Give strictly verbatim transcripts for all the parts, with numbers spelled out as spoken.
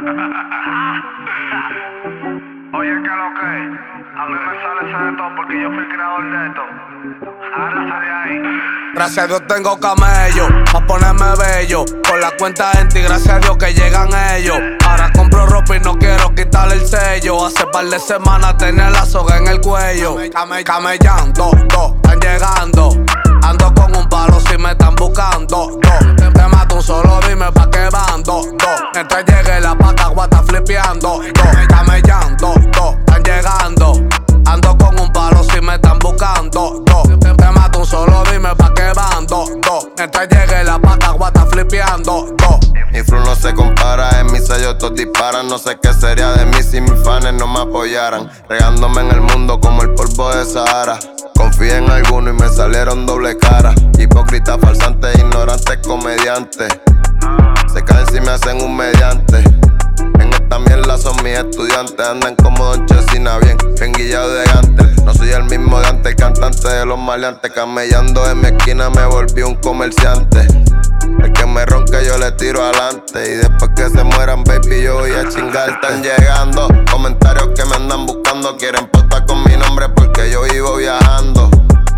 Oye, ¿qué es lo que? A mí me sale ese de todo porque yo fui el creador de esto. Agárrate de ahí. Gracias a Dios tengo camello, pa' ponerme bello. Con la cuenta gente y gracias a Dios que llegan ellos. Ahora compro ropa y no quiero quitarle el sello. Hace par de semanas tenía la soga en el cuello. Came, camellando, do, están llegando. Ando con un palo si me están buscando, do. Te, te mato un solo, dime pa' qué bando, do. Mientras llegue la paca, guata flipeando, do. Camellando, do, están llegando. Ando con un palo si me están buscando, do. Te, te mato un solo, dime pa' qué bando, do. Mientras llegue la paca, guata flipeando, do. Mi flow no se compara, en mi sello todos disparan. No sé qué sería de mí si mis fans no me apoyaran. Regándome en el mundo como el polvo de Sahara. Confié en alguno y me salieron doble cara. Hipócritas, falsantes, ignorantes, comediantes. Se caen si me hacen un mediante. En esta mierda son mis estudiantes. Andan como Don Chesina, bien, bien guillado de antes. No soy el mismo de antes, el cantante de los maleantes. Camellando en mi esquina me volví un comerciante. El que me ronque yo le tiro adelante. Y después que se mueran, baby, yo voy a chingar. Están llegando comentarios que me andan buscando. Quieren postar con mi nombre porque yo vivo viajando.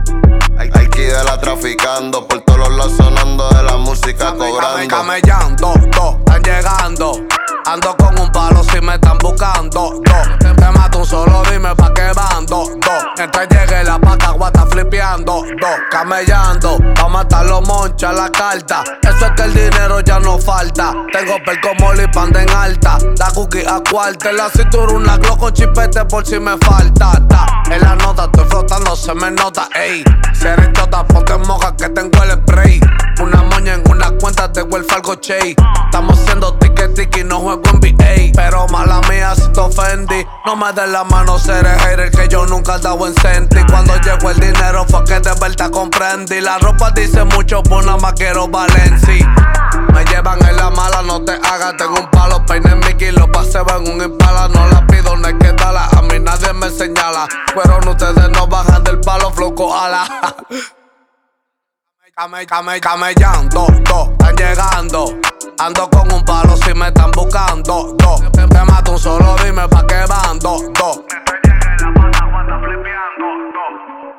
Aquí de la traficando, por todos los lados sonando de la música cobrando. Camellando, do, están llegando. Ando con un palo si me están buscando, do. Te, te mato un solo, dime pa' qué bando, do. Mientras llegue la paca, guata flipeando, do. Camellando, pa' matar los monchas la carta. Eso es que el dinero ya no falta. Tengo perco mole y panda en alta. Da cookie a cuarta, en la cintura una glock con chipete por si me falta. Ta. En la nota estoy flotando, se me nota, ey. Si eres chota, ponte en moja que tengo el spray. Una moña en una cuenta de Welfalgo Chey. Estamos haciendo ticket tiki, no juego en B A. Pero mala mía si te ofendí. No me des la mano, seré hater que yo nunca he dado en senti. Cuando llegó el dinero fue que de verdad comprendí. La ropa dice mucho, pues nada más quiero Valenci. Me llevan en la mala, no te hagas. Tengo un palo, peine en Mickey, lo paseo en un impala. No la pido, no hay que darla, a mí nadie me señala. Pero no, ustedes no bajan del palo, floco ala. Came, came, camellando, do, están llegando. Ando con